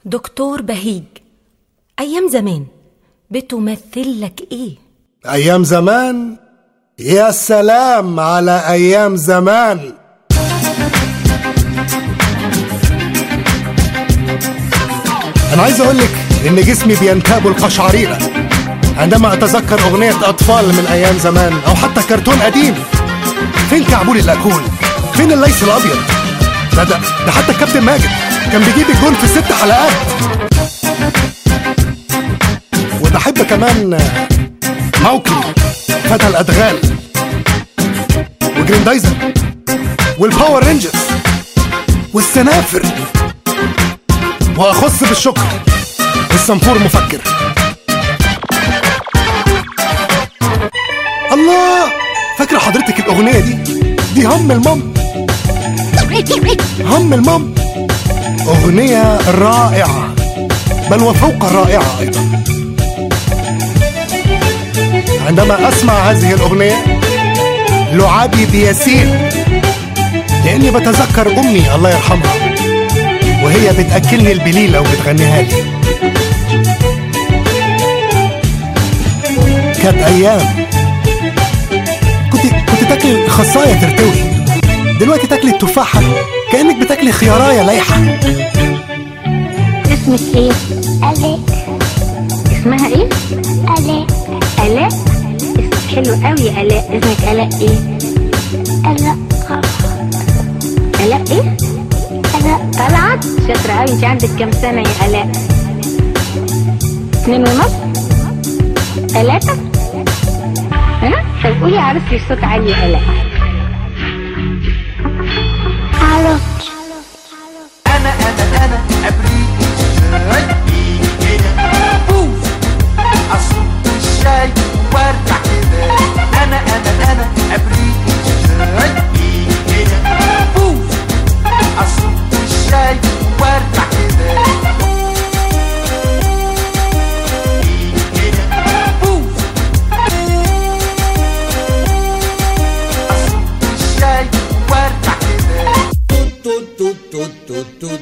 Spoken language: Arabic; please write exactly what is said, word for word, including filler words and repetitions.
دكتور بهيج، أيام زمان بتمثل لك إيه؟ أيام زمان؟ يا سلام على أيام زمان. أنا عايز أقولك إن جسمي بينتاب القشعريرة عندما أتذكر أغنية أطفال من أيام زمان، أو حتى كرتون قديم. فين كعبول الأكول؟ فين الليث الأبيض؟ ده ده, ده حتى الكابتن ماجد كان بيجيب الجون في ست حلقات. وبحب كمان موكلي فتى الأدغال وجريندايزر والباور رينجرز والسنافر، وأخص بالشكر الصنفور مفكر. الله، فاكرة حضرتك الأغنية دي؟ دي هم المام، هم المام، أغنية رائعة بل وفوق الرائعة أيضا. عندما أسمع هذه الأغنية لعابي بيسيل، لأني بتذكر أمي الله يرحمها وهي بتأكلني البليلة وبتغنيها لي. كانت أيام كنت كنت تاكلي خصاية ترتوي، دلوقتي تاكلي التفاحة كأنك بتاكلي خياراية لايحة. اسمك ايه؟ آلاء. اسمها ايه؟ آلاء. آلاء؟ اسمك حلو قوي يا آلاء. اسمك آلاء ايه؟ آلاء آلاء ايه؟ آلاء طلعت. شاطرة قوي. انت عندك كام سنة يا آلاء؟ اتنين ونص؟ تلاتة؟ ها؟ طب قولي عروستي بصوت عالي يا آلاء. عروستي. أنا أنا أنا أبريق الشاي كده، بوف أصب الشاي وارجع كده. أنا أنا أنا أبريق الشاي كده، بوف أصب الشاي وارجع كده. بوف أصب الشاي وارجع كده. تو تو تو تو تو